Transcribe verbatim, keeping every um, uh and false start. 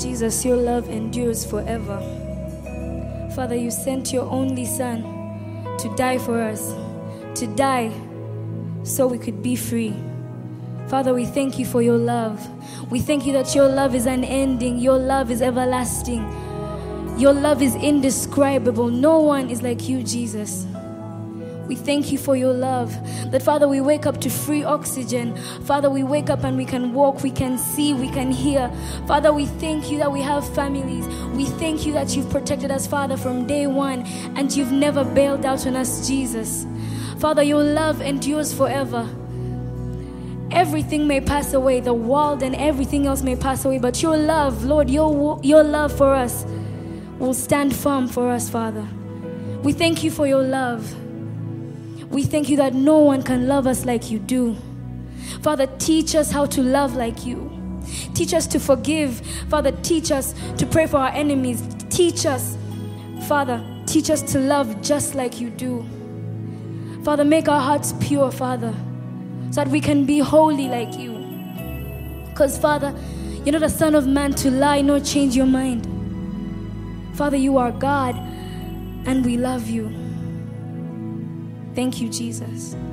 Jesus, your love endures forever. Father, you sent your only Son to die for us, to die so we could be free. Father, we thank you for your love. We thank you that your love is unending. Your love is everlasting. Your love is indescribable. No one is like you, Jesus. We thank you for your love. That, Father, we wake up to free oxygen. Father, we wake up and we can walk, we can see, we can hear. Father, we thank you that we have families. We thank you that you've protected us, Father, from day one, and you've never bailed out on us, Jesus. Father, your love endures forever. Everything may pass away, the world and everything else may pass away, but your love, Lord, your, your love for us will stand firm for us, Father. We thank you for your love. We thank you that no one can love us like you do. Father, teach us how to love like you. Teach us to forgive. Father, teach us to pray for our enemies. Teach us, Father, teach us to love just like you do. Father, make our hearts pure, Father, so that we can be holy like you. Because, Father, you're not a son of man to lie nor change your mind. Father, you are God, and we love you. Thank you, Jesus.